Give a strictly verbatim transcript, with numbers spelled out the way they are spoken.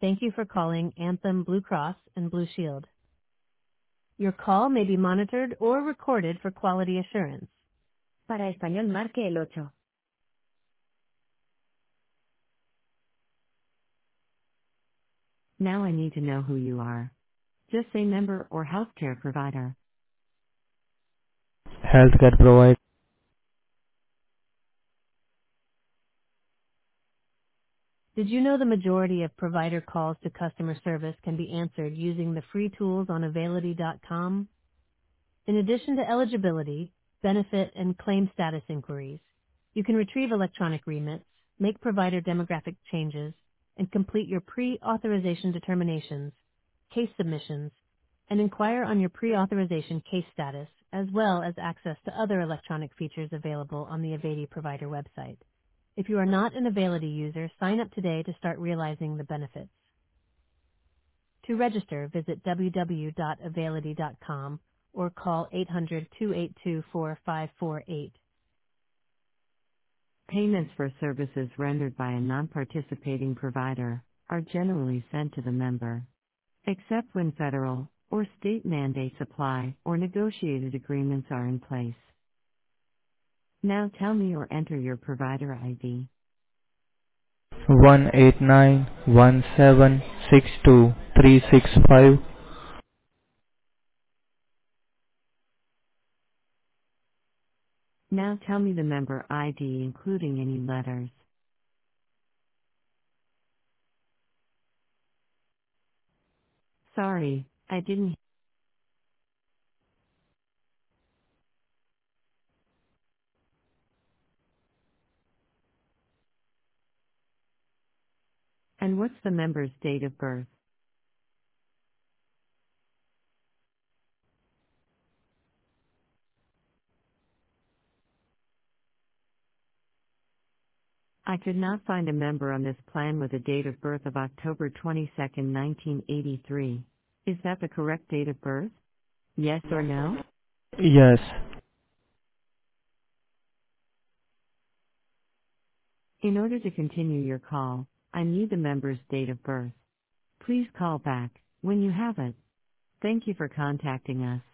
Thank you for calling Anthem Blue Cross and Blue Shield. Your call may be monitored or recorded for quality assurance. Para español, marque el ocho. Now I need to know who you are. Just say member or healthcare provider. Healthcare provider. Did you know the majority of provider calls to customer service can be answered using the free tools on Availity dot com? In addition to eligibility, benefit, and claim status inquiries, you can retrieve electronic remits, make provider demographic changes, and complete your pre-authorization determinations, case submissions, and inquire on your pre-authorization case status, as well as access to other electronic features available on the Avadi provider website. If you are not an Availity user, sign up today to start realizing the benefits. To register, visit w w w dot availity dot com or call eight hundred, two eight two, four five four eight. Payments for services rendered by a non-participating provider are generally sent to the member, except when federal or state mandates apply or negotiated agreements are in place. Now tell me or enter your provider I D. one eight nine one seven six two three six five. Now tell me the member I D including any letters. Sorry, I didn't. And what's the member's date of birth? I could not find a member on this plan with a date of birth of October twenty-second, nineteen eighty-three. Is that the correct date of birth? Yes or no? Yes. In order to continue your call, I need the member's date of birth. Please call back when you have it. Thank you for contacting us.